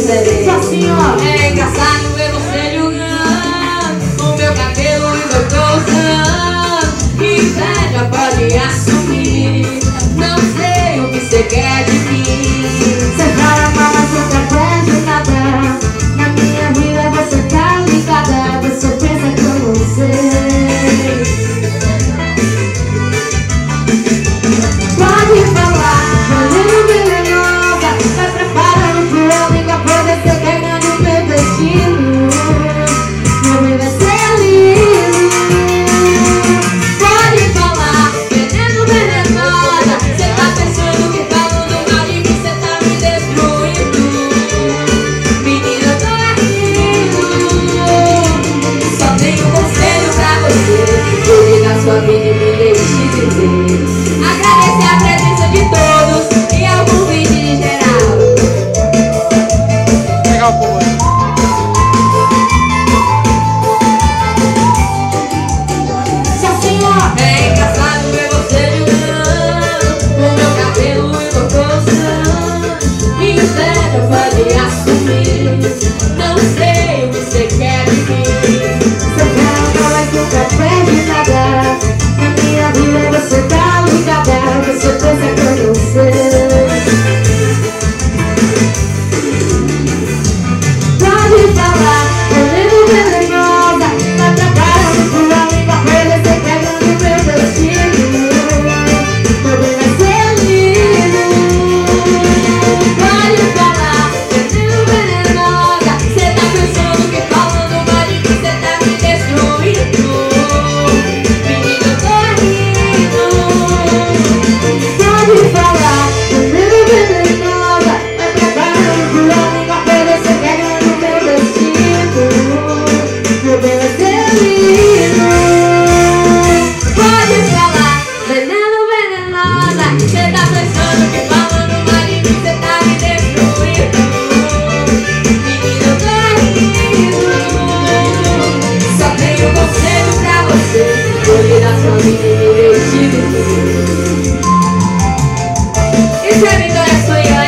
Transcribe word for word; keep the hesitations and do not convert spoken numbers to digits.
diferente. Só assim, ó. É engraçado ver você julgando o meu cabelo e meu coçando. Inveja pode assumir. Não sei o que você quer de mim. Você fala mal, mas nunca pede nada. Na minha vida você tá ligada. Você pensa que eu não sei. Pode falar, veneno venenosa. Vai preparando pro homem pra poder ser pegando o meu destino. Meu bem vai ser lindo. Pode falar, veneno venenosa. Cê tá pensando que falando mal de mim cê tá me destruindo. Menina, eu tô rindo. Só tenho um conselho pra você. Cuide da sua vida e me deixe viver. Agradecer a presença de todos e ao convite em geral. Legal, pô. Só senhor. É engraçado ver você julgando o meu cabelo e meu coçando. Inveja pode assumir. Não sei o que você quer de mim. Você fala, mas nunca perde nada. Na minha vida você tá ligada. Você pensa que eu não sei. Pode falar, veneno venenosa. Vai preparando pro homem pra poder ser pegando o meu destino. Meu bem vai ser lindo. Pode falar, veneno venenosa. Cê tá pensando que falando mal de mim cê tá me destruindo. Menina, eu tô rindo. Pode falar, veneno venenosa. Vai preparando pro homem pra poder ser pegando o meu destino. Meu bem vai ser lindo. Pode falar, veneno venenosa. Cê tá pensando que falando mal de mim cê tá me destruindo. Menina, eu tô rindo. Só tenho um conselho pra você. Cuide da sua vida e me deixe viver. Isso é Vitória Sonhar.